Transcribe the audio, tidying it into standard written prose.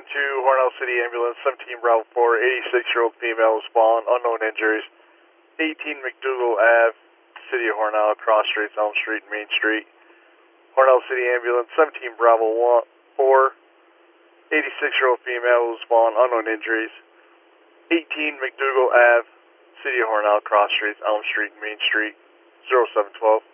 Hornell City Ambulance, 17 Bravo 4, 86-year-old female was fallen, unknown injuries. 18 McDougal Ave, City of Hornell, cross streets, Elm Street, Main Street. Hornell City Ambulance, 17 Bravo 4, 86-year-old female was fallen, unknown injuries. 18 McDougal Ave, City of Hornell, cross streets, Elm Street, Main Street, 0712.